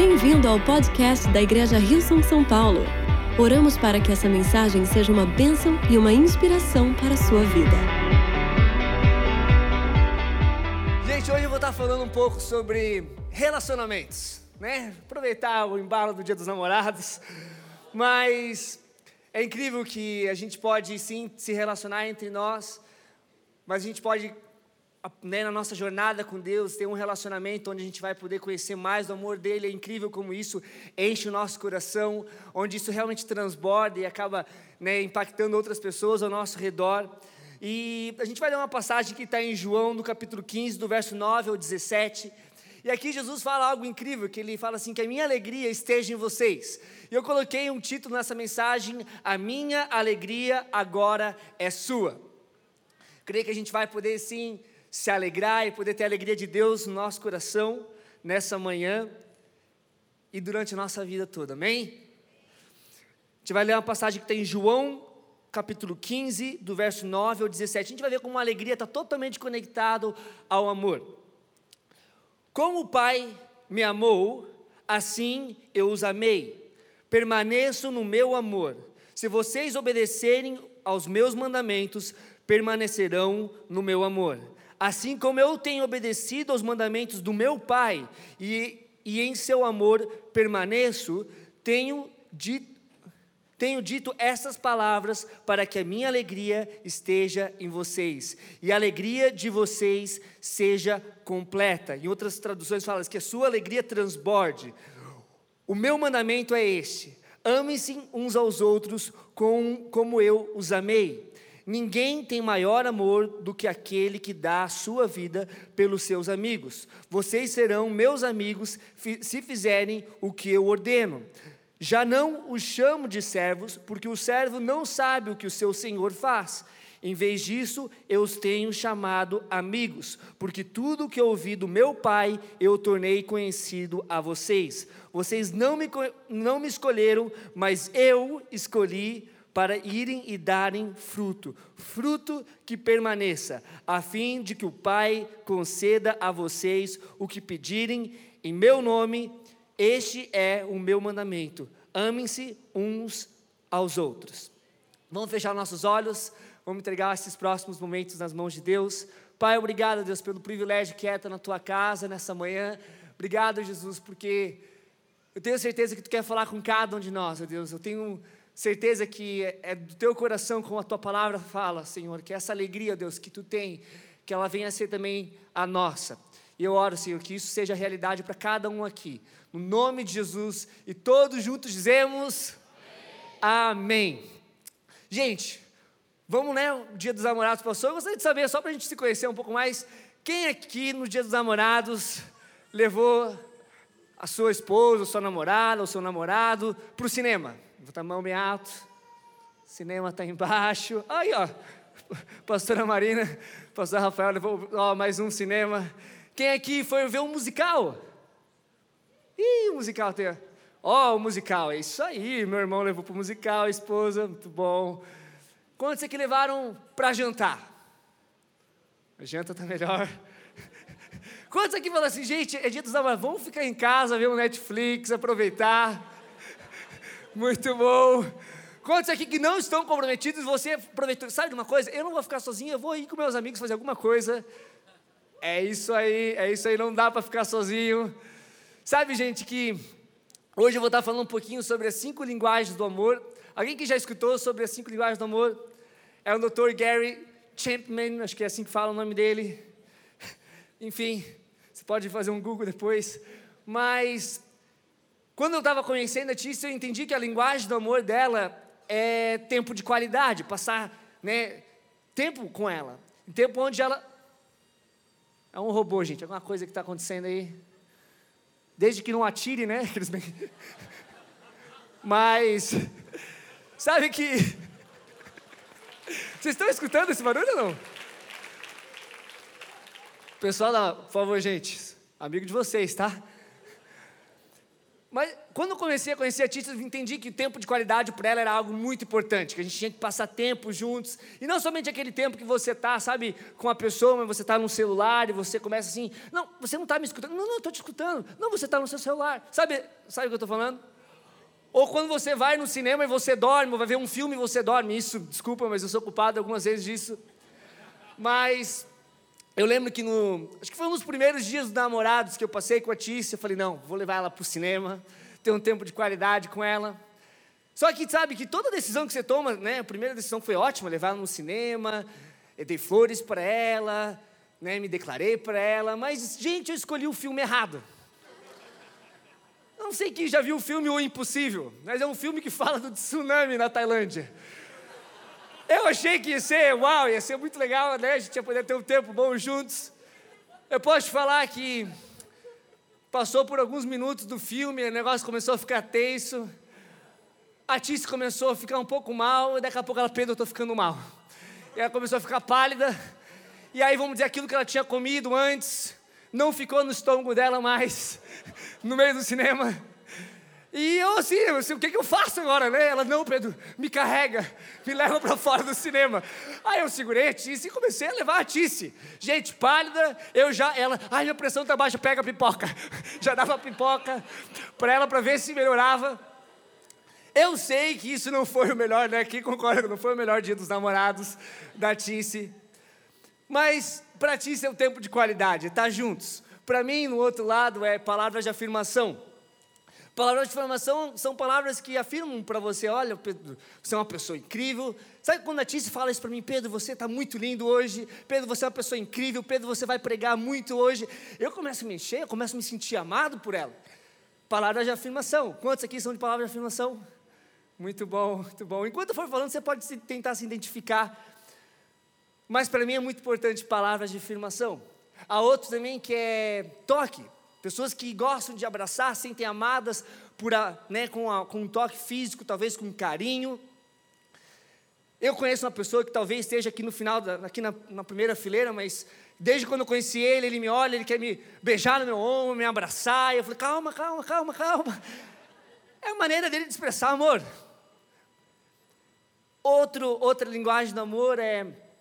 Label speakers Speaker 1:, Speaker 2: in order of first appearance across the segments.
Speaker 1: Bem-vindo ao podcast da Igreja Hillsong São Paulo. Oramos para que essa mensagem seja uma bênção e uma inspiração para a sua vida.
Speaker 2: Gente, hoje eu vou estar falando um pouco sobre relacionamentos, né? Aproveitar o embalo do Dia dos Namorados, mas é incrível que a gente pode sim se relacionar entre nós, mas a gente pode, né, na nossa jornada com Deus, ter um relacionamento onde a gente vai poder conhecer mais do amor dele. É incrível como isso enche o nosso coração, onde isso realmente transborda e acaba, né, impactando outras pessoas ao nosso redor. E a gente vai ler uma passagem que está em João, no capítulo 15, do verso 9 ao 17. E aqui Jesus fala algo incrível, que ele fala assim, que a minha alegria esteja em vocês. E eu coloquei um título nessa mensagem: a minha alegria agora é sua. Creio que a gente vai poder sim se alegrar e poder ter a alegria de Deus no nosso coração nessa manhã e durante a nossa vida toda, amém? A gente vai ler uma passagem que tem em João, capítulo 15, do verso 9 ao 17. A gente vai ver como a alegria está totalmente conectada ao amor. Como o Pai me amou, assim eu os amei. Permaneço no meu amor. Se vocês obedecerem aos meus mandamentos, permanecerão no meu amor. Assim como eu tenho obedecido aos mandamentos do meu Pai, e em seu amor permaneço, tenho dito essas palavras para que a minha alegria esteja em vocês, e a alegria de vocês seja completa. Em outras traduções fala que a sua alegria transborde. O meu mandamento é este: amem-se uns aos outros como eu os amei. Ninguém tem maior amor do que aquele que dá a sua vida pelos seus amigos. Vocês serão meus amigos se fizerem o que eu ordeno. Já não os chamo de servos, porque o servo não sabe o que o seu senhor faz. Em vez disso, eu os tenho chamado amigos, porque tudo o que eu ouvi do meu Pai, eu tornei conhecido a vocês. Vocês não me escolheram, mas eu escolhi para irem e darem fruto que permaneça, a fim de que o Pai conceda a vocês o que pedirem em meu nome. Este é o meu mandamento: amem-se uns aos outros. Vamos fechar nossos olhos, vamos entregar esses próximos momentos nas mãos de Deus. Pai, obrigado, Deus, pelo privilégio que é estar na tua casa nessa manhã. Obrigado, Jesus, porque eu tenho certeza que tu quer falar com cada um de nós, ó Deus. Eu tenho certeza que é do teu coração, como a tua palavra fala, Senhor, que essa alegria, Deus, que tu tem, que ela venha a ser também a nossa. E eu oro, Senhor, que isso seja realidade para cada um aqui, no nome de Jesus, e todos juntos dizemos amém. Gente, vamos, né, o Dia dos Namorados passou. Eu gostaria de saber, só para a gente se conhecer um pouco mais, quem aqui no Dia dos Namorados levou a sua esposa, a sua namorada, o seu namorado para o cinema? Bota a mão bem alto. O cinema está embaixo. Aí, ó, pastora Marina, pastor Rafael levou, ó, mais um cinema. Quem aqui foi ver um musical? Ih, o musical tem. Ó, o musical, é isso aí. Meu irmão levou para o musical, a esposa, muito bom. Quantos aqui levaram para jantar? A janta está melhor. Quantos aqui falam assim, gente, é dia dos namorados, vamos ficar em casa, ver um Netflix, aproveitar? Muito bom. Quantos aqui que não estão comprometidos, você aproveitou? Sabe de uma coisa? Eu não vou ficar sozinho, eu vou ir com meus amigos fazer alguma coisa. É isso aí, não dá para ficar sozinho. Sabe, gente, que hoje eu vou estar falando um pouquinho sobre as 5 linguagens do amor. Alguém que já escutou sobre as 5 linguagens do amor? É o Dr. Gary Chapman, acho que é assim que fala o nome dele. Enfim, você pode fazer um Google depois. Mas quando eu estava conhecendo a Tícia, eu entendi que a linguagem do amor dela é tempo de qualidade, passar, né, tempo com ela. Um tempo onde ela... É um robô, gente, alguma coisa que está acontecendo aí. Desde que não atire, né? Mas, sabe que... Vocês estão escutando esse barulho ou não? Pessoal, por favor, gente, amigo de vocês, tá? Mas quando eu comecei a conhecer a Tícia, eu entendi que o tempo de qualidade para ela era algo muito importante, que a gente tinha que passar tempo juntos, e não somente aquele tempo que você está, sabe, com a pessoa, mas você está no celular e você começa assim, não, você não está me escutando, não, eu estou te escutando, não, você está no seu celular, sabe o que eu estou falando? Ou quando você vai no cinema e você dorme, ou vai ver um filme e você dorme, isso, desculpa, mas eu sou culpado algumas vezes disso, mas eu lembro que acho que foi um dos primeiros dias dos namorados que eu passei com a Tícia, eu falei, não, vou levar ela para o cinema, ter um tempo de qualidade com ela. Só que sabe que toda decisão que você toma, né, a primeira decisão foi ótima, levar ela no cinema, eu dei flores para ela, né, me declarei para ela, mas, gente, eu escolhi o filme errado. Não sei quem já viu o filme O Impossível, mas é um filme que fala do tsunami na Tailândia. Eu achei que ia ser muito legal, né? A gente ia poder ter um tempo bom juntos. Eu posso te falar que passou por alguns minutos do filme, o negócio começou a ficar tenso. A Tícia começou a ficar um pouco mal, e daqui a pouco ela, Pedro, eu estou ficando mal. E ela começou a ficar pálida, e aí vamos dizer, aquilo que ela tinha comido antes, não ficou no estômago dela mais, no meio do cinema. E eu assim, o que eu faço agora, né? Ela, não, Pedro, me carrega, me leva para fora do cinema. Aí eu segurei a Tícia e comecei a levar a Tícia. Gente, pálida, ai, minha pressão tá baixa, pega a pipoca. Já dava a pipoca para ela, para ver se melhorava. Eu sei que isso não foi o melhor, né? Quem concorda que não foi o melhor dia dos namorados da Tícia. Mas para a Tícia é um tempo de qualidade, estar juntos. Para mim, no outro lado, é palavras de afirmação. Palavras de afirmação são palavras que afirmam para você, olha, Pedro, você é uma pessoa incrível. Sabe quando a Tícia fala isso para mim, Pedro, você está muito lindo hoje, Pedro, você é uma pessoa incrível, Pedro, você vai pregar muito hoje. Eu começo a me encher, eu começo a me sentir amado por ela. Palavras de afirmação. Quantos aqui são de palavras de afirmação? Muito bom, muito bom. Enquanto eu for falando, você pode tentar se identificar. Mas para mim é muito importante palavras de afirmação. Há outro também que é toque. Pessoas que gostam de abraçar, sentem amadas com um toque físico, talvez com um carinho. Eu conheço uma pessoa que talvez esteja aqui no final, aqui na primeira fileira, mas desde quando eu conheci ele me olha, ele quer me beijar no meu ombro, me abraçar, e eu falei, calma. É a maneira dele de expressar amor. Outra linguagem do amor é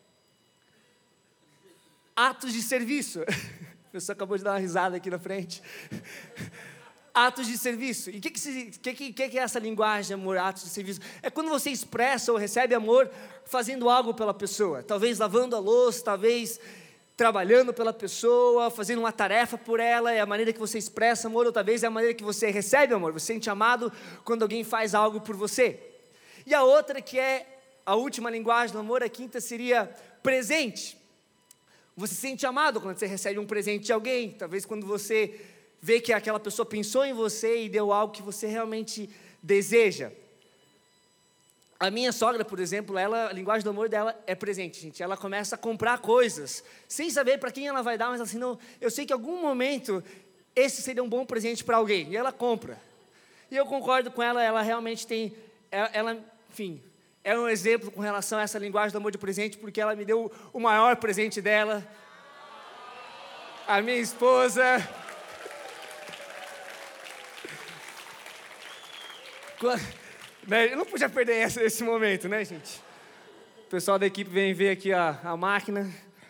Speaker 2: atos de serviço. A pessoa acabou de dar uma risada aqui na frente. Atos de serviço. E o que é essa linguagem de amor, atos de serviço? É quando você expressa ou recebe amor fazendo algo pela pessoa. Talvez lavando a louça, talvez trabalhando pela pessoa, fazendo uma tarefa por ela. É a maneira que você expressa amor, ou talvez é a maneira que você recebe amor. Você se sente amado quando alguém faz algo por você. E a outra, que é a última linguagem do amor, a quinta, seria presente. Você se sente amado quando você recebe um presente de alguém, talvez quando você vê que aquela pessoa pensou em você e deu algo que você realmente deseja. A minha sogra, por exemplo, a linguagem do amor dela é presente, gente. Ela começa a comprar coisas, sem saber para quem ela vai dar, mas assim, não, eu sei que em algum momento esse seria um bom presente para alguém, e ela compra. E eu concordo com ela, ela realmente tem, enfim, é um exemplo com relação a essa linguagem do amor de presente, porque ela me deu o maior presente dela, a minha esposa. Eu não podia perder esse momento, né, gente? O pessoal da equipe vem ver aqui a máquina.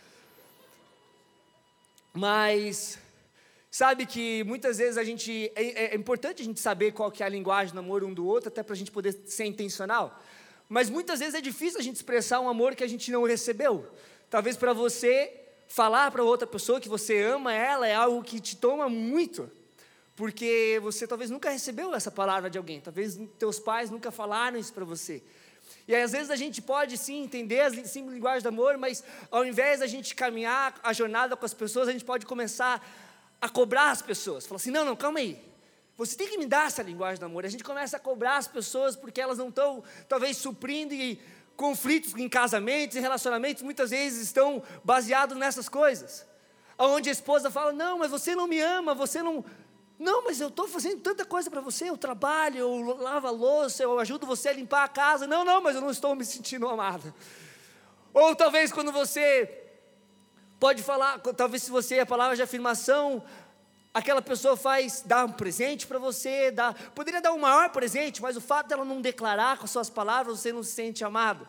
Speaker 2: Mas sabe que muitas vezes é importante a gente saber qual que é a linguagem do amor um do outro, até para a gente poder ser intencional. Mas muitas vezes é difícil a gente expressar um amor que a gente não recebeu. Talvez para você falar para outra pessoa que você ama ela é algo que te toma muito, porque você talvez nunca recebeu essa palavra de alguém, talvez teus pais nunca falaram isso para você. E aí, às vezes a gente pode sim entender as 5 linguagens do amor, mas ao invés da gente caminhar a jornada com as pessoas, a gente pode começar a cobrar as pessoas. Falar assim, não, calma aí. Você tem que me dar essa linguagem do amor. A gente começa a cobrar as pessoas porque elas não estão, talvez, suprindo, e conflitos em casamentos, em relacionamentos, muitas vezes estão baseados nessas coisas. Onde a esposa fala, não, mas você não me ama, você não... Não, mas eu estou fazendo tanta coisa para você, eu trabalho, eu lavo a louça, eu ajudo você a limpar a casa. Não, mas eu não estou me sentindo amada. Ou talvez quando você pode falar, talvez se você, a palavra de afirmação, aquela pessoa dá um presente para você, poderia dar um maior presente, mas o fato dela não declarar com suas palavras, você não se sente amado.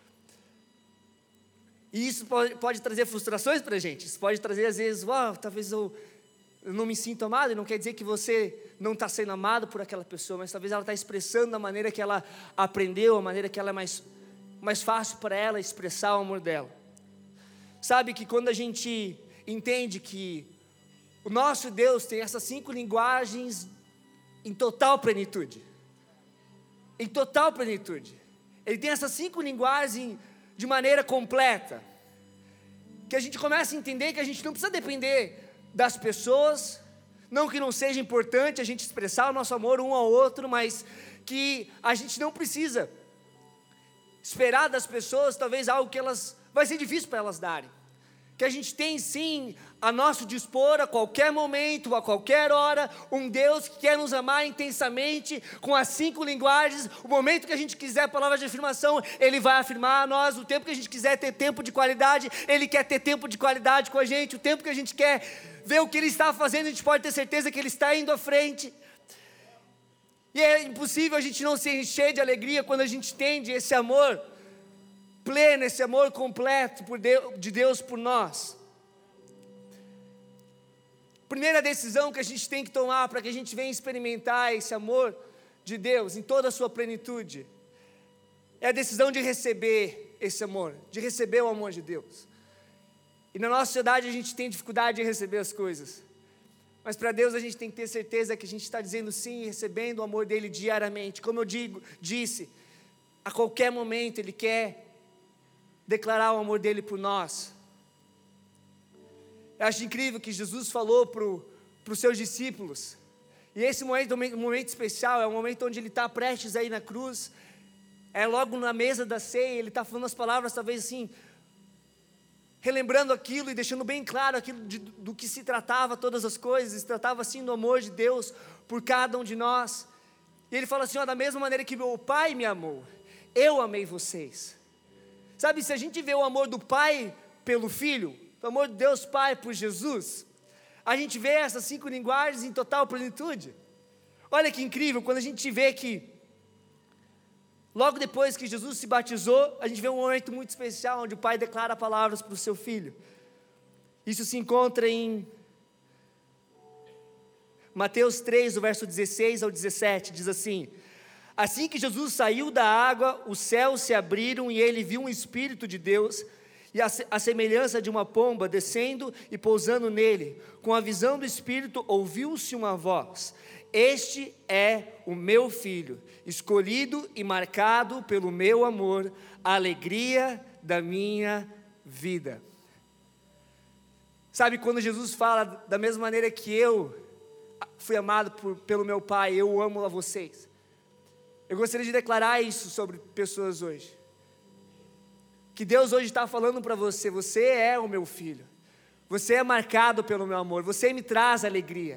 Speaker 2: E isso pode trazer frustrações para a gente. Isso pode trazer, às vezes, talvez eu não me sinto amado, e não quer dizer que você não está sendo amado por aquela pessoa, mas talvez ela está expressando da maneira que ela aprendeu, a maneira que ela é mais fácil para ela expressar o amor dela. Sabe que quando a gente entende que o nosso Deus tem essas 5 linguagens em total plenitude. Em total plenitude. Ele tem essas 5 linguagens de maneira completa. Que a gente começa a entender que a gente não precisa depender das pessoas. Não que não seja importante a gente expressar o nosso amor um ao outro, mas que a gente não precisa esperar das pessoas talvez algo que vai ser difícil para elas darem. Que a gente tem sim a nosso dispor a qualquer momento, a qualquer hora, um Deus que quer nos amar intensamente, com as 5 linguagens. O momento que a gente quiser palavras de afirmação, Ele vai afirmar a nós. O tempo que a gente quiser ter tempo de qualidade, Ele quer ter tempo de qualidade com a gente. O tempo que a gente quer ver o que Ele está fazendo, a gente pode ter certeza que Ele está indo à frente. E é impossível a gente não se encher de alegria quando a gente entende esse amor pleno, esse amor completo de Deus por nós. Primeira decisão que a gente tem que tomar para que a gente venha experimentar esse amor de Deus em toda a sua plenitude, é a decisão de receber esse amor, de receber o amor de Deus. E na nossa sociedade a gente tem dificuldade de receber as coisas, mas para Deus a gente tem que ter certeza que a gente está dizendo sim, recebendo o amor dEle diariamente. Como eu disse, a qualquer momento Ele quer declarar o amor dEle por nós. Eu acho incrível que Jesus falou para os seus discípulos, e esse momento é um momento especial, é um momento onde Ele está prestes a ir na cruz, é logo na mesa da ceia, Ele está falando as palavras talvez assim, relembrando aquilo e deixando bem claro aquilo do que se tratava, todas as coisas, se tratava assim do amor de Deus por cada um de nós. E Ele fala assim, da mesma maneira que meu Pai me amou, eu amei vocês. Sabe, se a gente vê o amor do Pai pelo Filho, o amor de Deus Pai por Jesus, a gente vê essas 5 linguagens em total plenitude. Olha que incrível, quando a gente vê que logo depois que Jesus se batizou, a gente vê um momento muito especial, onde o Pai declara palavras para o seu Filho. Isso se encontra em Mateus 3, do verso 16 ao 17, diz assim: assim que Jesus saiu da água, os céus se abriram e Ele viu um Espírito de Deus, e a semelhança de uma pomba descendo e pousando nele. Com a visão do Espírito ouviu-se uma voz: este é o meu Filho, escolhido e marcado pelo meu amor, a alegria da minha vida. Sabe, quando Jesus fala, da mesma maneira que eu fui amado pelo meu Pai, eu amo a vocês. Eu gostaria de declarar isso sobre pessoas hoje. Que Deus hoje está falando para você: você é o meu filho, você é marcado pelo meu amor, você me traz alegria.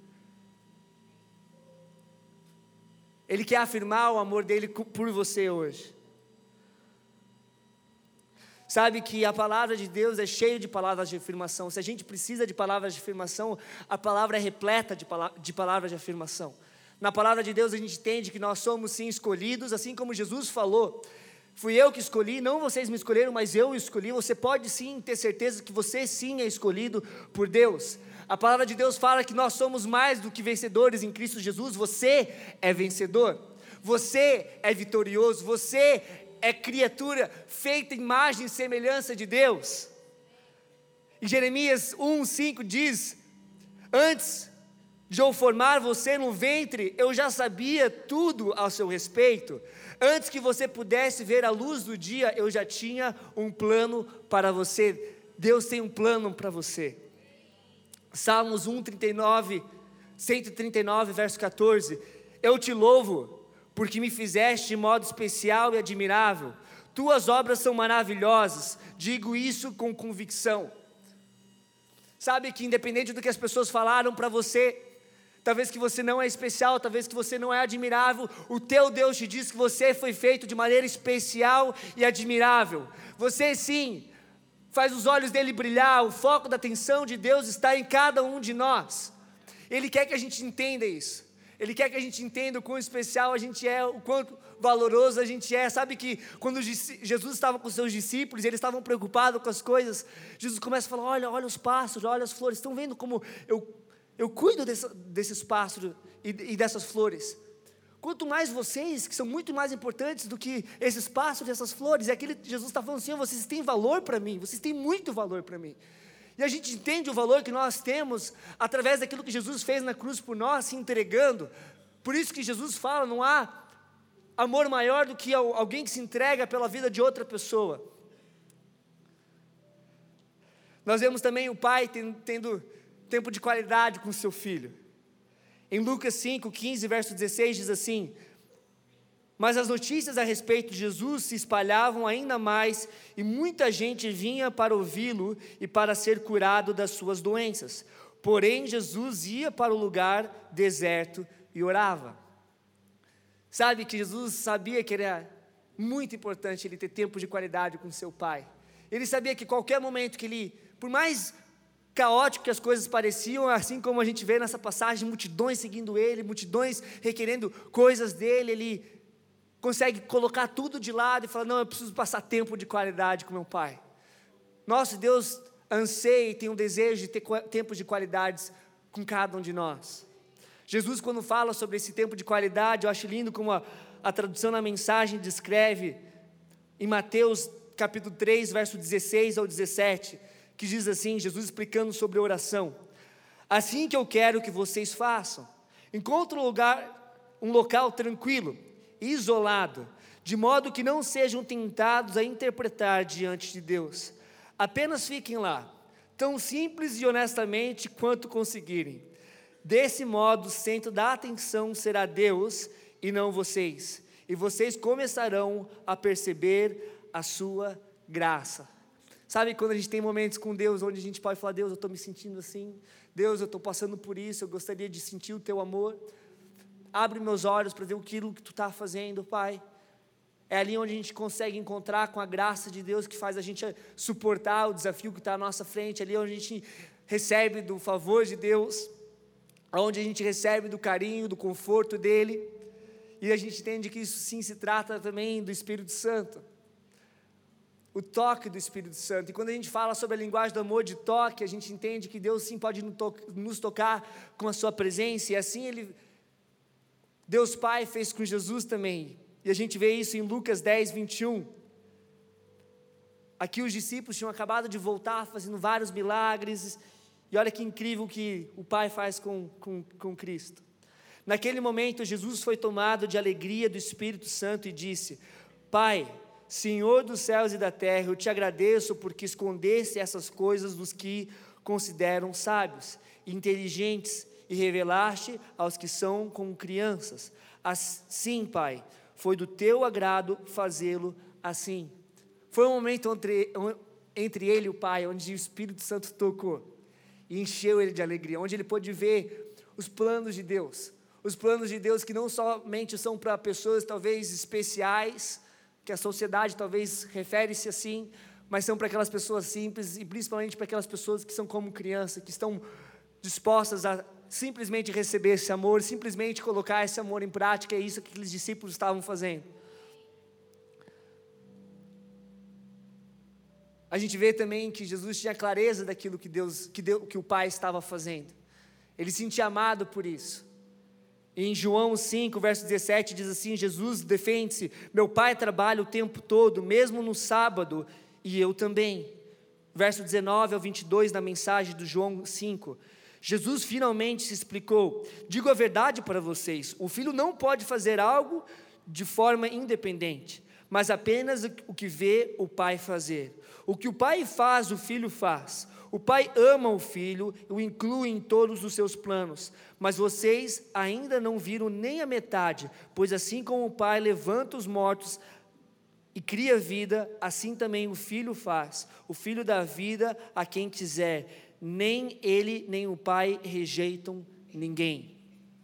Speaker 2: Ele quer afirmar o amor dele por você hoje. Sabe que a palavra de Deus é cheia de palavras de afirmação. Se a gente precisa de palavras de afirmação, a palavra é repleta de palavras de afirmação. Na palavra de Deus a gente entende que nós somos sim escolhidos, assim como Jesus falou: fui eu que escolhi, não vocês me escolheram, mas eu escolhi. Você pode sim ter certeza que você sim é escolhido por Deus. A palavra de Deus fala que nós somos mais do que vencedores em Cristo Jesus. Você é vencedor, você é vitorioso, você é criatura feita em imagem e semelhança de Deus. Em Jeremias 1:5 diz: antes de eu formar você no ventre, eu já sabia tudo ao seu respeito. Antes que você pudesse ver a luz do dia, eu já tinha um plano para você. Deus tem um plano para você. Salmos 139, verso 14: eu te louvo, porque me fizeste de modo especial e admirável. Tuas obras são maravilhosas, digo isso com convicção. Sabe que independente do que as pessoas falaram para você, talvez que você não é especial, talvez que você não é admirável, o teu Deus te diz que você foi feito de maneira especial e admirável. Você sim faz os olhos dele brilhar, o foco da atenção de Deus está em cada um de nós. Ele quer que a gente entenda isso. Ele quer que a gente entenda o quão especial a gente é, o quanto valoroso a gente é. Sabe que quando Jesus estava com os seus discípulos, eles estavam preocupados com as coisas, Jesus começa a falar, olha os pássaros, olha as flores, estão vendo como eu cuido desses pássaros e dessas flores? Quanto mais vocês, que são muito mais importantes do que esses pássaros e essas flores. E aquele Jesus está falando assim, vocês têm valor para mim, vocês têm muito valor para mim. E a gente entende o valor que nós temos através daquilo que Jesus fez na cruz por nós, se entregando. Por isso que Jesus fala, não há amor maior do que alguém que se entrega pela vida de outra pessoa. Nós vemos também o pai tendo tempo de qualidade com seu filho. Em Lucas 5, 15, verso 16 diz assim: mas as notícias a respeito de Jesus se espalhavam ainda mais, e muita gente vinha para ouvi-lo e para ser curado das suas doenças. Porém, Jesus ia para o lugar deserto e orava. Sabe que Jesus sabia que era muito importante ele ter tempo de qualidade com seu pai. Ele sabia que qualquer momento que ele, por mais caótico que as coisas pareciam, assim como a gente vê nessa passagem, multidões seguindo ele, multidões requerendo coisas dele, ele consegue colocar tudo de lado e falar, não, eu preciso passar tempo de qualidade com meu pai. Nosso Deus anseia e tem um desejo de ter tempo de qualidades com cada um de nós. Jesus, quando fala sobre esse tempo de qualidade, eu acho lindo como a tradução na mensagem descreve, em Mateus capítulo 3, verso 16 ao 17, que diz assim, Jesus explicando sobre a oração: assim que eu quero que vocês façam, encontre um local tranquilo, isolado, de modo que não sejam tentados a interpretar diante de Deus. Apenas fiquem lá, tão simples e honestamente quanto conseguirem. Desse modo, o centro da atenção será Deus e não vocês, e vocês começarão a perceber a sua graça. Sabe quando a gente tem momentos com Deus, onde a gente pode falar, Deus, eu estou me sentindo assim, Deus, eu estou passando por isso, eu gostaria de sentir o teu amor. Abre meus olhos para ver aquilo que tu está fazendo, Pai. É ali onde a gente consegue encontrar com a graça de Deus, que faz a gente suportar o desafio que está à nossa frente, ali onde a gente recebe do favor de Deus, onde a gente recebe do carinho, do conforto dEle, e a gente entende que isso sim se trata também do Espírito Santo, o toque do Espírito Santo. E quando a gente fala sobre a linguagem do amor de toque, a gente entende que Deus sim pode nos tocar com a sua presença, e assim Deus Pai fez com Jesus também, e a gente vê isso em Lucas 10, 21, aqui os discípulos tinham acabado de voltar, fazendo vários milagres, e olha que incrível que o Pai faz com Cristo. Naquele momento Jesus foi tomado de alegria do Espírito Santo e disse: Pai, Senhor dos céus e da terra, eu te agradeço porque escondeste essas coisas dos que consideram sábios e inteligentes, e revelaste aos que são como crianças. Assim, Pai, foi do teu agrado fazê-lo assim. Foi um momento entre ele e o Pai, onde o Espírito Santo tocou e encheu ele de alegria, onde ele pôde ver os planos de Deus que não somente são para pessoas talvez especiais, que a sociedade talvez refere-se assim, mas são para aquelas pessoas simples, e principalmente para aquelas pessoas que são como criança, que estão dispostas a simplesmente receber esse amor, simplesmente colocar esse amor em prática. É isso que aqueles discípulos estavam fazendo. A gente vê também que Jesus tinha clareza daquilo que o Pai estava fazendo. Ele se sentia amado por isso. E em João 5, verso 17, diz assim, Jesus defende-se: meu Pai trabalha o tempo todo, mesmo no sábado, e eu também. Verso 19 ao 22 da mensagem do João 5. Jesus finalmente se explicou: digo a verdade para vocês, o filho não pode fazer algo de forma independente, mas apenas o que vê o Pai fazer. O que o Pai faz, o Filho faz. O Pai ama o Filho e o inclui em todos os seus planos. Mas vocês ainda não viram nem a metade, pois assim como o Pai levanta os mortos e cria vida, assim também o Filho faz. O Filho dá vida a quem quiser. Nem Ele, nem o Pai rejeitam ninguém.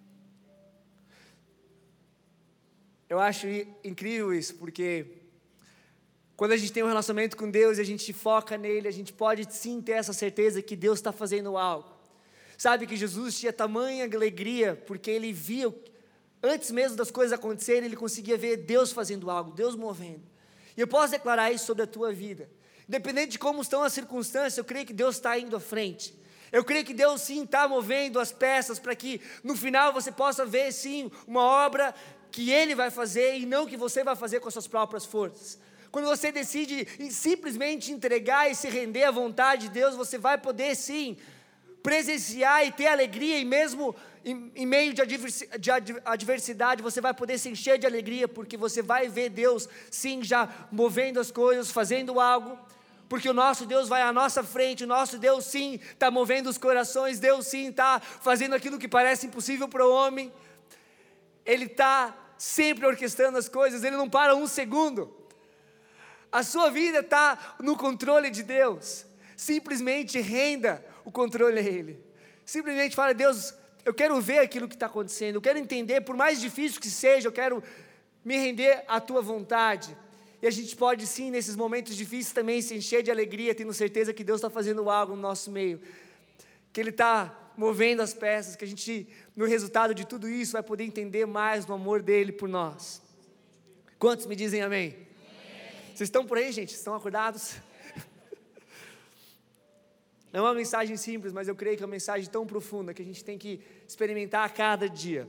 Speaker 2: Eu acho incrível isso, porque quando a gente tem um relacionamento com Deus e a gente foca nele, a gente pode sim ter essa certeza que Deus está fazendo algo. Sabe que Jesus tinha tamanha alegria, porque ele via, antes mesmo das coisas acontecerem, ele conseguia ver Deus fazendo algo, Deus movendo. E eu posso declarar isso sobre a tua vida. Independente de como estão as circunstâncias, eu creio que Deus está indo à frente. Eu creio que Deus sim está movendo as peças para que no final você possa ver sim uma obra que Ele vai fazer e não que você vai fazer com as suas próprias forças. Quando você decide simplesmente entregar e se render à vontade de Deus, você vai poder sim presenciar e ter alegria, e mesmo em meio de adversidade, você vai poder se encher de alegria, porque você vai ver Deus sim já movendo as coisas, fazendo algo, porque o nosso Deus vai à nossa frente, o nosso Deus sim está movendo os corações, Deus sim está fazendo aquilo que parece impossível para o homem, Ele está sempre orquestrando as coisas, Ele não para um segundo. A sua vida está no controle de Deus. Simplesmente renda o controle a Ele. Simplesmente fala: Deus, eu quero ver aquilo que está acontecendo, eu quero entender, por mais difícil que seja, eu quero me render à Tua vontade. E a gente pode sim, nesses momentos difíceis também, se encher de alegria, tendo certeza que Deus está fazendo algo no nosso meio, que Ele está movendo as peças, que a gente, no resultado de tudo isso, vai poder entender mais do amor dEle por nós. Quantos me dizem amém? Vocês estão por aí, gente? Estão acordados? Não é uma mensagem simples, mas eu creio que é uma mensagem tão profunda que a gente tem que experimentar a cada dia.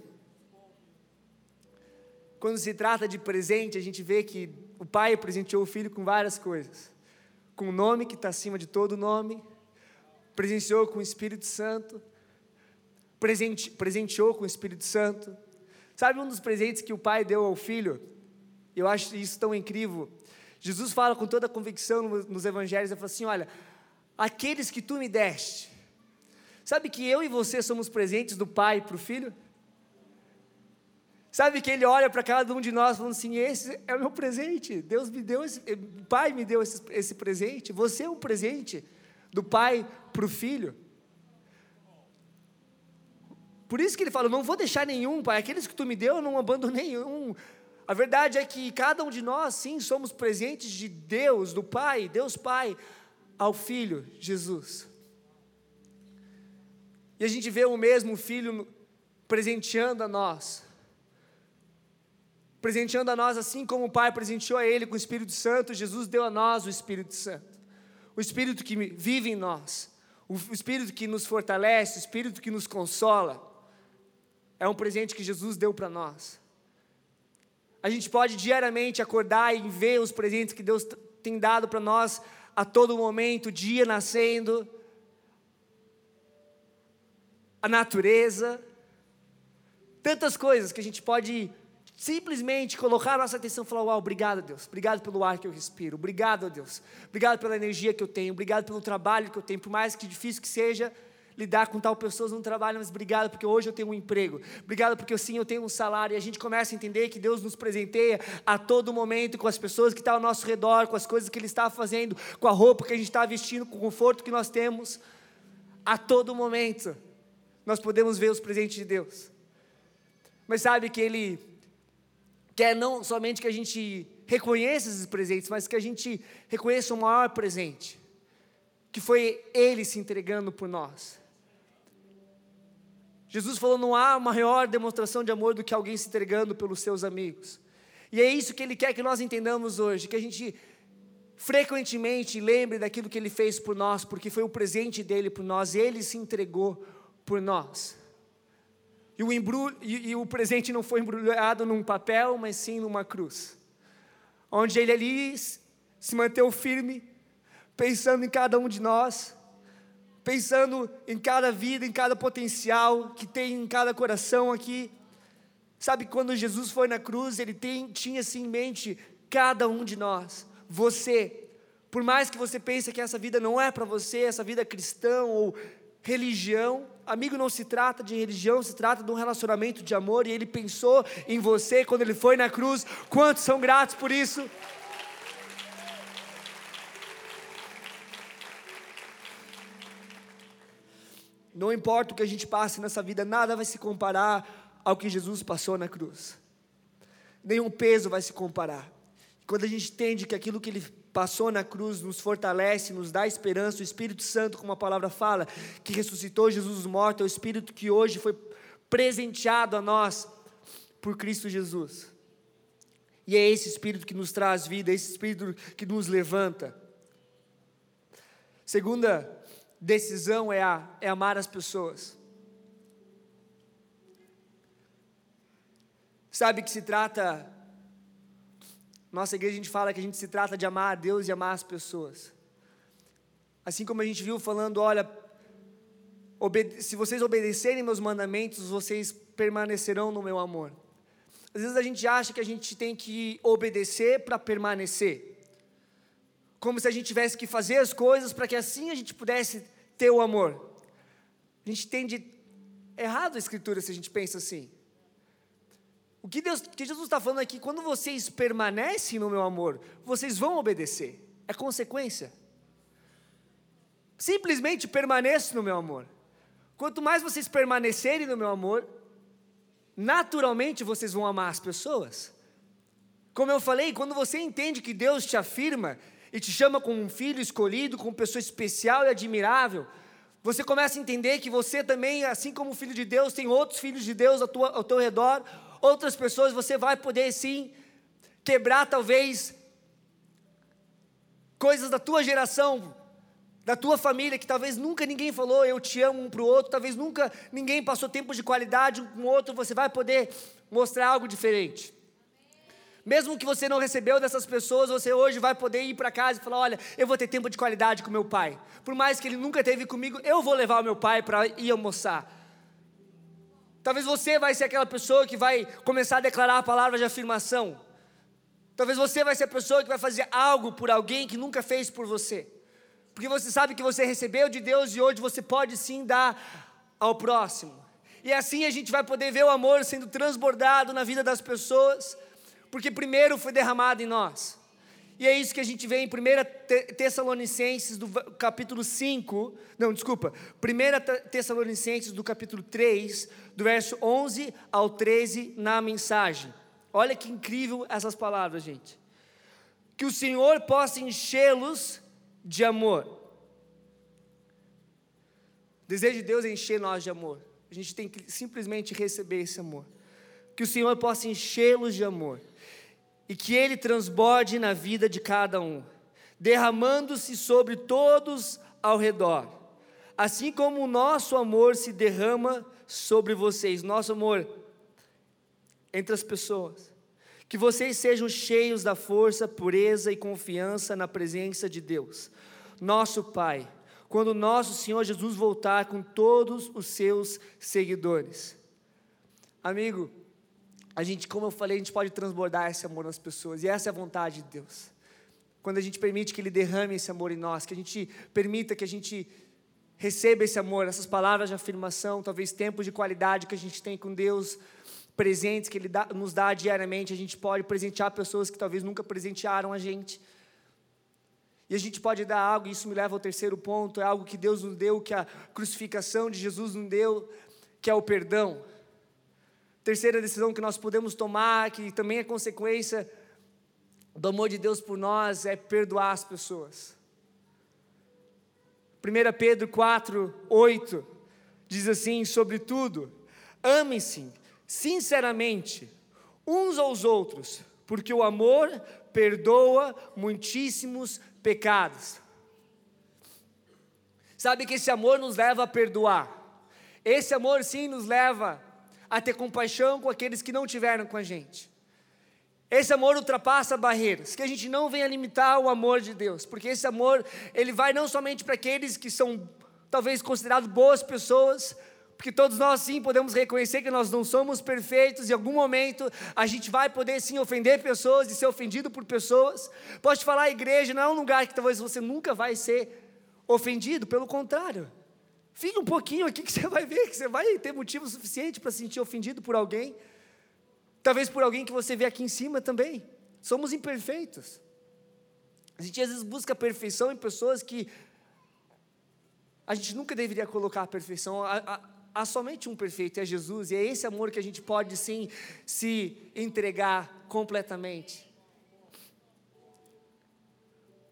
Speaker 2: Quando se trata de presente, a gente vê que o pai presenteou o filho com várias coisas. Com o nome que está acima de todo nome, presenteou com o Espírito Santo, presenteou com o Espírito Santo. Sabe um dos presentes que o pai deu ao filho? Eu acho isso tão incrível. Jesus fala com toda a convicção nos evangelhos, ele fala assim: olha, aqueles que tu me deste. Sabe que eu e você somos presentes do pai para o filho? Sabe que ele olha para cada um de nós falando assim: esse é o meu presente, Deus me deu, o pai me deu esse presente, você é um presente do pai para o filho. Por isso que ele fala: não vou deixar nenhum, pai, aqueles que tu me deu eu não abandonei nenhum. A verdade é que cada um de nós, sim, somos presentes de Deus, do Pai, Deus Pai, ao Filho, Jesus. E a gente vê o mesmo Filho presenteando a nós. Presenteando a nós assim como o Pai presenteou a Ele com o Espírito Santo, Jesus deu a nós o Espírito Santo. O Espírito que vive em nós, o Espírito que nos fortalece, o Espírito que nos consola. É um presente que Jesus deu para nós. A gente pode diariamente acordar e ver os presentes que Deus tem dado para nós a todo momento, o dia nascendo, a natureza, tantas coisas que a gente pode simplesmente colocar a nossa atenção e falar: uau, obrigado Deus, obrigado pelo ar que eu respiro, obrigado Deus, obrigado pela energia que eu tenho, obrigado pelo trabalho que eu tenho, por mais que difícil que seja, lidar com tal pessoas no trabalho, mas obrigado porque hoje eu tenho um emprego, obrigado porque sim, eu tenho um salário. E a gente começa a entender que Deus nos presenteia a todo momento com as pessoas que estão ao nosso redor, com as coisas que Ele está fazendo, com a roupa que a gente está vestindo, com o conforto que nós temos. A todo momento nós podemos ver os presentes de Deus. Mas sabe que Ele quer não somente que a gente reconheça esses presentes, mas que a gente reconheça o maior presente, que foi Ele se entregando por nós. Jesus falou: não há maior demonstração de amor do que alguém se entregando pelos seus amigos. E é isso que Ele quer que nós entendamos hoje, que a gente frequentemente lembre daquilo que Ele fez por nós, porque foi o presente dEle por nós, Ele se entregou por nós. E o presente não foi embrulhado num papel, mas sim numa cruz, onde Ele ali se manteve firme, pensando em cada um de nós, pensando em cada vida, em cada potencial que tem em cada coração aqui. Sabe, quando Jesus foi na cruz, Ele tinha assim em mente cada um de nós. Você, por mais que você pense que essa vida não é para você, essa vida cristã ou religião, amigo, não se trata de religião, se trata de um relacionamento de amor, e Ele pensou em você quando Ele foi na cruz. Quantos são gratos por isso? Não importa o que a gente passe nessa vida, nada vai se comparar ao que Jesus passou na cruz. Nenhum peso vai se comparar. Quando a gente entende que aquilo que Ele passou na cruz nos fortalece, nos dá esperança. O Espírito Santo, como a palavra fala, que ressuscitou Jesus dos mortos, é o Espírito que hoje foi presenteado a nós por Cristo Jesus. E é esse Espírito que nos traz vida, é esse Espírito que nos levanta. Segunda decisão é amar as pessoas. Sabe que se trata, nossa igreja a gente fala que a gente se trata de amar a Deus e amar as pessoas. Assim como a gente viu falando, olha, se vocês obedecerem meus mandamentos, vocês permanecerão no meu amor. Às vezes a gente acha que a gente tem que obedecer para permanecer, como se a gente tivesse que fazer as coisas para que assim a gente pudesse ter o amor. A gente entende errado a Escritura se a gente pensa assim. O que Jesus está falando aqui, quando vocês permanecem no meu amor, vocês vão obedecer, é consequência. Simplesmente permaneçam no meu amor. Quanto mais vocês permanecerem no meu amor, naturalmente vocês vão amar as pessoas. Como eu falei, quando você entende que Deus te afirma e te chama como um filho escolhido, como pessoa especial e admirável, você começa a entender que você também, assim como filho de Deus, tem outros filhos de Deus ao teu redor, outras pessoas. Você vai poder sim quebrar talvez coisas da tua geração, da tua família, que talvez nunca ninguém falou eu te amo um para o outro, talvez nunca ninguém passou tempo de qualidade um com o outro. Você vai poder mostrar algo diferente. Mesmo que você não recebeu dessas pessoas, você hoje vai poder ir para casa e falar, olha, eu vou ter tempo de qualidade com meu pai. Por mais que ele nunca teve comigo, eu vou levar o meu pai para ir almoçar. Talvez você vai ser aquela pessoa que vai começar a declarar palavras de afirmação. Talvez você vai ser a pessoa que vai fazer algo por alguém que nunca fez por você. Porque você sabe que você recebeu de Deus e hoje você pode sim dar ao próximo. E assim a gente vai poder ver o amor sendo transbordado na vida das pessoas, porque primeiro foi derramado em nós. E é isso que a gente vê em 1 Tessalonicenses do capítulo 5, 1 Tessalonicenses do capítulo 3, do verso 11 ao 13 na mensagem. Olha que incrível essas palavras, gente. Que o Senhor possa enchê-los de amor. O desejo de Deus é encher nós de amor. A gente tem que simplesmente receber esse amor. Que o Senhor possa enchê-los de amor. E que Ele transborde na vida de cada um, derramando-se sobre todos ao redor. Assim como o nosso amor se derrama sobre vocês. Nosso amor entre as pessoas. Que vocês sejam cheios da força, pureza e confiança na presença de Deus, nosso Pai, quando nosso Senhor Jesus voltar com todos os seus seguidores. Amigo, como eu falei, a gente pode transbordar esse amor nas pessoas, e essa é a vontade de Deus. Quando a gente permite que Ele derrame esse amor em nós, que a gente permita que a gente receba esse amor, essas palavras de afirmação, talvez tempos de qualidade que a gente tem com Deus, presentes que Ele nos dá diariamente. A gente pode presentear pessoas que talvez nunca presentearam a gente, e a gente pode dar algo. E isso me leva ao terceiro ponto, é algo que Deus nos deu, que a crucificação de Jesus nos deu, que é o perdão. Terceira decisão que nós podemos tomar, que também é consequência do amor de Deus por nós, é perdoar as pessoas. 1 Pedro 4:8 diz assim: sobretudo, amem-se sinceramente uns aos outros, porque o amor perdoa muitíssimos pecados. Sabe que esse amor nos leva a perdoar. Esse amor sim nos leva a ter compaixão com aqueles que não tiveram com a gente. Esse amor ultrapassa barreiras, que a gente não venha limitar o amor de Deus, porque esse amor, ele vai não somente para aqueles que são talvez considerados boas pessoas, porque todos nós sim podemos reconhecer que nós não somos perfeitos, e em algum momento a gente vai poder sim ofender pessoas e ser ofendido por pessoas. Posso te falar, a igreja não é um lugar que talvez você nunca vai ser ofendido, pelo contrário. Fique um pouquinho aqui que você vai ver que você vai ter motivo suficiente para se sentir ofendido por alguém. Talvez por alguém que você vê aqui em cima também. Somos imperfeitos. A gente às vezes busca perfeição em pessoas que a gente nunca deveria colocar a perfeição. Há somente um perfeito, é Jesus. E é esse amor que a gente pode sim se entregar completamente.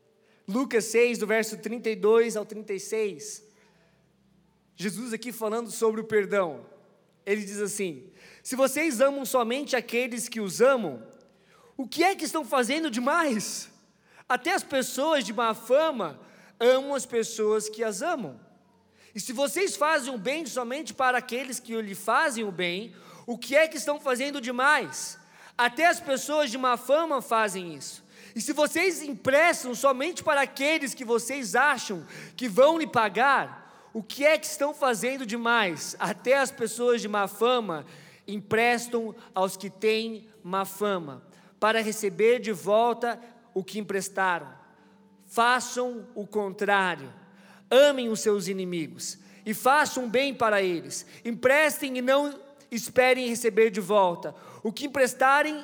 Speaker 2: Lucas 6, do verso 32 ao 36. Jesus aqui falando sobre o perdão. Ele diz assim: se vocês amam somente aqueles que os amam, o que é que estão fazendo demais? Até as pessoas de má fama amam as pessoas que as amam. E se vocês fazem o bem somente para aqueles que lhe fazem o bem, o que é que estão fazendo demais? Até as pessoas de má fama fazem isso. E se vocês emprestam somente para aqueles que vocês acham que vão lhe pagar, o que é que estão fazendo demais? Até as pessoas de má fama emprestam aos que têm má fama, para receber de volta o que emprestaram. Façam o contrário. Amem os seus inimigos e façam bem para eles. Emprestem e não esperem receber de volta o que emprestarem.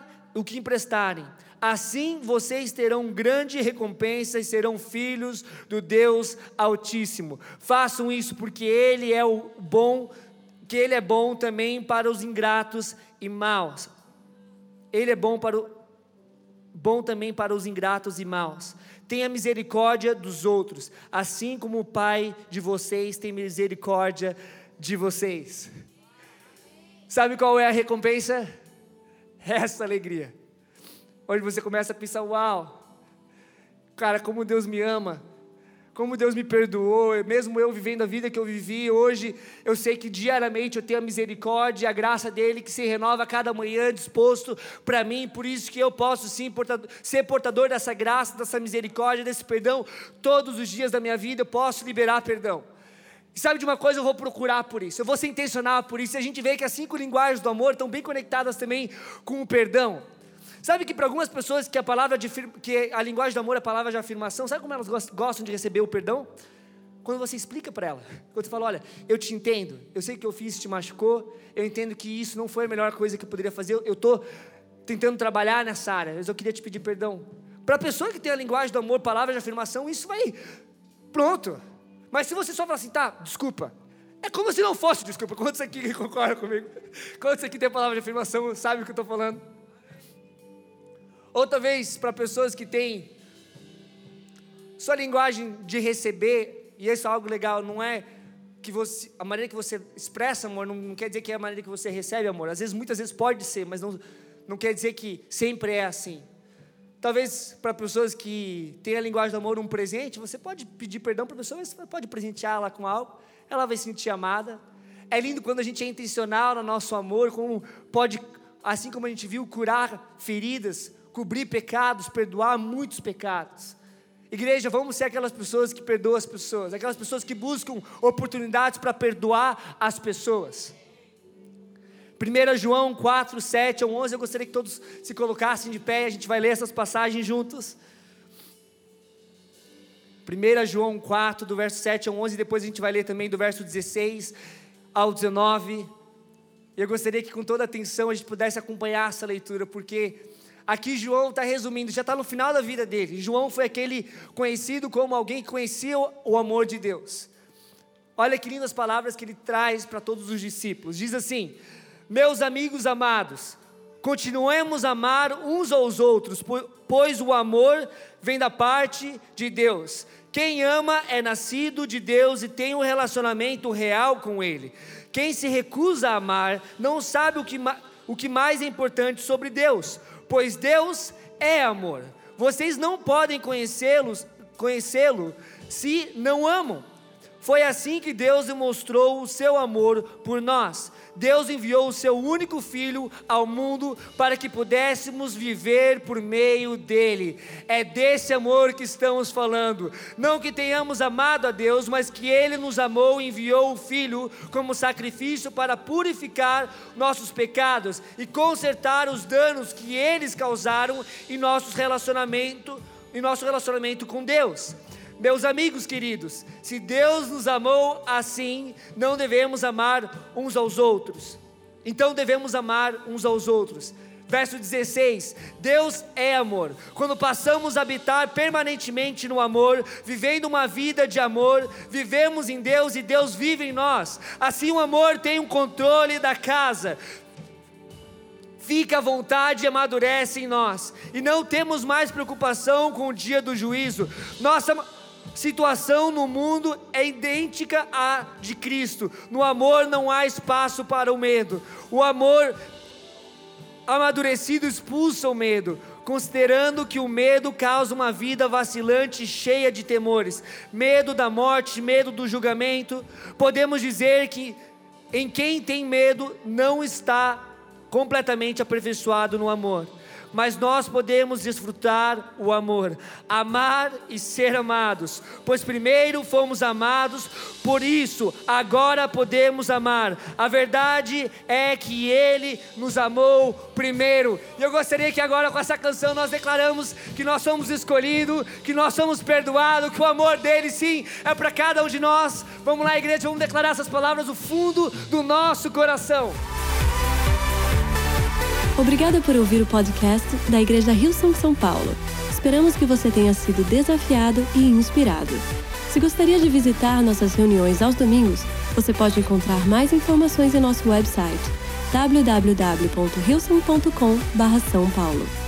Speaker 2: Assim vocês terão grande recompensa e serão filhos do Deus Altíssimo. Façam isso porque Ele é bom também para os ingratos e maus. Ele é bom também para os ingratos e maus. Tenha misericórdia dos outros, assim como o Pai de vocês tem misericórdia de vocês. Sabe qual é a recompensa? Essa alegria. Onde você começa a pensar: uau, cara, como Deus me ama, como Deus me perdoou, mesmo eu vivendo a vida que eu vivi, hoje eu sei que diariamente eu tenho a misericórdia e a graça dEle que se renova a cada manhã, disposto para mim, por isso que eu posso sim ser portador dessa graça, dessa misericórdia, desse perdão, todos os dias da minha vida eu posso liberar perdão. E sabe de uma coisa, eu vou procurar por isso, eu vou ser intencional por isso, e a gente vê que as 5 linguagens do amor estão bem conectadas também com o perdão. Sabe que para algumas pessoas que a linguagem do amor é a palavra de afirmação, sabe como elas gostam de receber o perdão? Quando você explica para ela, quando você fala: olha, eu te entendo, eu sei que eu fiz, te machucou, eu entendo que isso não foi a melhor coisa que eu poderia fazer, eu estou tentando trabalhar nessa área, mas eu queria te pedir perdão. Para a pessoa que tem a linguagem do amor, palavra de afirmação, isso vai, pronto. Mas se você só falar assim: tá, desculpa, é como se não fosse desculpa. Quantos aqui concordam comigo? Quantos aqui tem a palavra de afirmação, sabe o que eu estou falando? Ou talvez para pessoas que têm sua linguagem de receber, e isso é algo legal, não é que a maneira que você expressa amor, não quer dizer que é a maneira que você recebe amor. Às vezes, muitas vezes pode ser, mas não quer dizer que sempre é assim. Talvez para pessoas que têm a linguagem do amor, um presente, você pode pedir perdão para a pessoa, você pode presenteá-la com algo, ela vai se sentir amada. É lindo quando a gente é intencional no nosso amor, como pode, assim como a gente viu, curar feridas, cobrir pecados, perdoar muitos pecados. Igreja, vamos ser aquelas pessoas que perdoam as pessoas, aquelas pessoas que buscam oportunidades para perdoar as pessoas. 1 João 4, 7 ao 11, eu gostaria que todos se colocassem de pé, a gente vai ler essas passagens juntos. 1 João 4, do verso 7 ao 11, depois a gente vai ler também do verso 16 ao 19. Eu gostaria que com toda atenção a gente pudesse acompanhar essa leitura, porque aqui João está resumindo, já está no final da vida dele. João foi aquele conhecido como alguém que conhecia o amor de Deus. Olha que lindas palavras que ele traz para todos os discípulos. Diz assim: meus amigos amados, continuemos a amar uns aos outros, pois o amor vem da parte de Deus. Quem ama é nascido de Deus e tem um relacionamento real com Ele. Quem se recusa a amar não sabe o que mais é importante sobre Deus, pois Deus é amor. Vocês não podem conhecê-lo se não amam. Foi assim que Deus demonstrou o seu amor por nós. Deus enviou o seu único Filho ao mundo para que pudéssemos viver por meio dele. É desse amor que estamos falando. Não que tenhamos amado a Deus, mas que Ele nos amou e enviou o Filho como sacrifício para purificar nossos pecados e consertar os danos que eles causaram em nosso relacionamento com Deus. Meus amigos queridos, se Deus nos amou assim, não devemos amar uns aos outros. Então devemos amar uns aos outros. Verso 16, Deus é amor. Quando passamos a habitar permanentemente no amor, vivendo uma vida de amor, vivemos em Deus e Deus vive em nós. Assim o amor tem um controle da casa. fica à vontade e amadurece em nós. E não temos mais preocupação com o dia do juízo. Nossa situação no mundo é idêntica à de Cristo. No amor não há espaço para o medo. O amor amadurecido expulsa o medo, considerando que o medo causa uma vida vacilante, cheia de temores, medo da morte, medo do julgamento. Podemos dizer que em quem tem medo não está completamente aperfeiçoado no amor. Mas nós podemos desfrutar o amor, amar e ser amados, pois primeiro fomos amados, por isso agora podemos amar. A verdade é que Ele nos amou primeiro. E eu gostaria que agora com essa canção nós declaramos que nós somos escolhidos, que nós somos perdoados, que o amor dele sim é para cada um de nós. Vamos lá, igreja, vamos declarar essas palavras do fundo do nosso coração.
Speaker 1: Obrigada por ouvir o podcast da Igreja Hillsong São Paulo. Esperamos que você tenha sido desafiado e inspirado. Se gostaria de visitar nossas reuniões aos domingos, você pode encontrar mais informações em nosso website www.hillsong.com/São Paulo.